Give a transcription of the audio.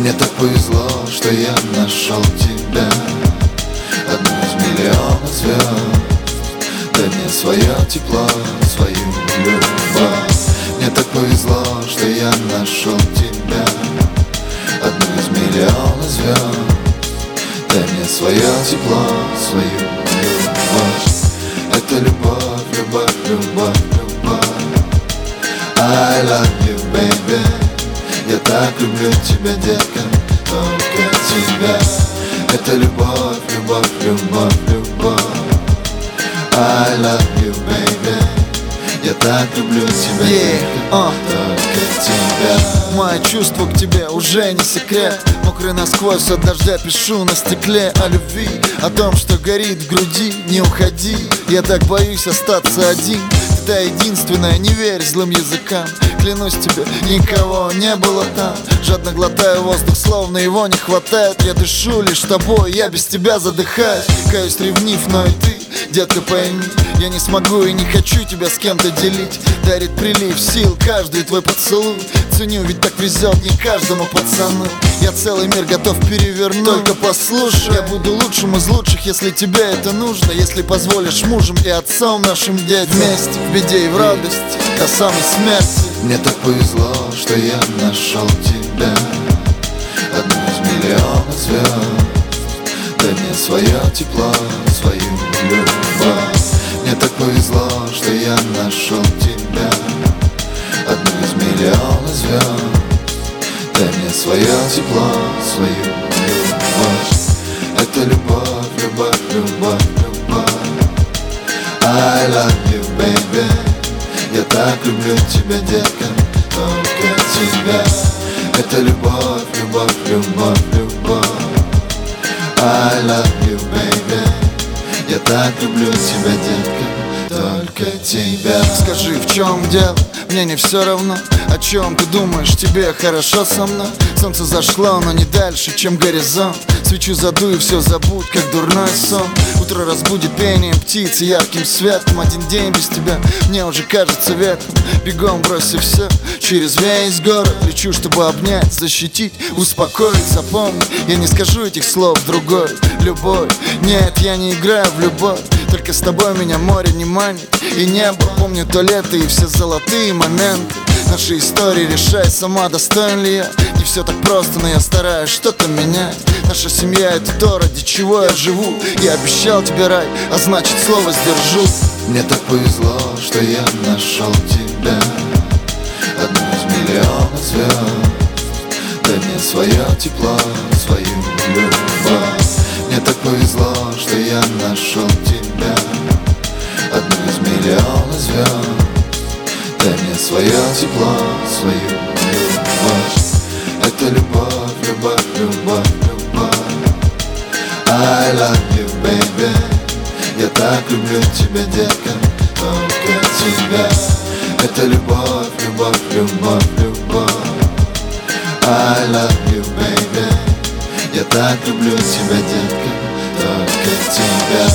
Мне так повезло, что я нашел тебя, одну из миллионов звезд. Дай мне свое тепло, свою любовь. Мне так повезло, что я нашел тебя, одну из миллионов звезд. Дай мне свое тепло, свою любовь. Это любовь, любовь, любовь, любовь. I love you, baby. Я так люблю тебя, детка, только тебя. Это любовь, любовь, любовь, любовь. I love you, baby. Я так люблю тебя, детка, только тебя. Мои чувства к тебе уже не секрет. Мокрый насквозь от дождя пишу на стекле о любви, о том, что горит в груди. Не уходи, я так боюсь остаться один. Ты та единственная, не верь злым языкам. Клянусь тебе, никого не было там. Жадно глотаю воздух, словно его не хватает. Я дышу лишь тобой, я без тебя задыхаюсь. Каюсь ревнив, но и ты, детка, пойми, я не смогу и не хочу тебя с кем-то делить. Дарит прилив сил каждый твой поцелуй. Ценю, ведь так везет не каждому пацану. Я целый мир готов перевернуть, только послушай. Я буду лучшим из лучших, если тебе это нужно. Если позволишь мужем и отцом нашим детям. Вместе в беде и в радости, до самой смерти. Мне так повезло, что я нашел тебя, одну из миллионов звезд. Дай мне свое тепло, свою любовь. Мне так повезло, что я нашел тебя, одну из миллионов звезд. Дай мне свое тепло, свою любовь. Это любовь, любовь, любовь, любовь. I love you, baby. Я так люблю тебя, детка, только тебя. Это любовь, любовь, любовь, любовь. I love you, baby. Я так люблю тебя, детка, только тебя. Скажи, в чем дело? Мне не все равно. О чем ты думаешь, тебе хорошо со мной? Солнце зашло, но не дальше, чем горизонт. Свечу задуй и все забудь, как дурной сон. Утро разбудит пением птиц и ярким светом. Один день без тебя мне уже кажется ветром. Бегом бросив все, через весь город лечу, чтобы обнять, защитить, успокоить. Запомни, я не скажу этих слов другой. Любовь, нет, я не играю в любовь. Только с тобой меня море не манит и небо. Помню то лето и все золотые моменты нашей истории. Решай сама, достоин ли я. Не все так просто, но я стараюсь что-то менять. Наша семья — это то, ради чего я живу. Я обещал тебе рай, а значит слово сдержу. Мне так повезло, что я нашел тебя, одну из миллионов звезд. Дай мне свое тепло, свою любовь. Мне так повезло, что я нашел тебя, одну из миллионов звезд. Дай мне свое тепло, свою любовь. Это любовь, любовь, любовь, любовь. I love you, baby. Я так люблю тебя, детка, только тебя. Это любовь, любовь, любовь, любовь. I love you, baby. Я так люблю тебя, детка, только тебя.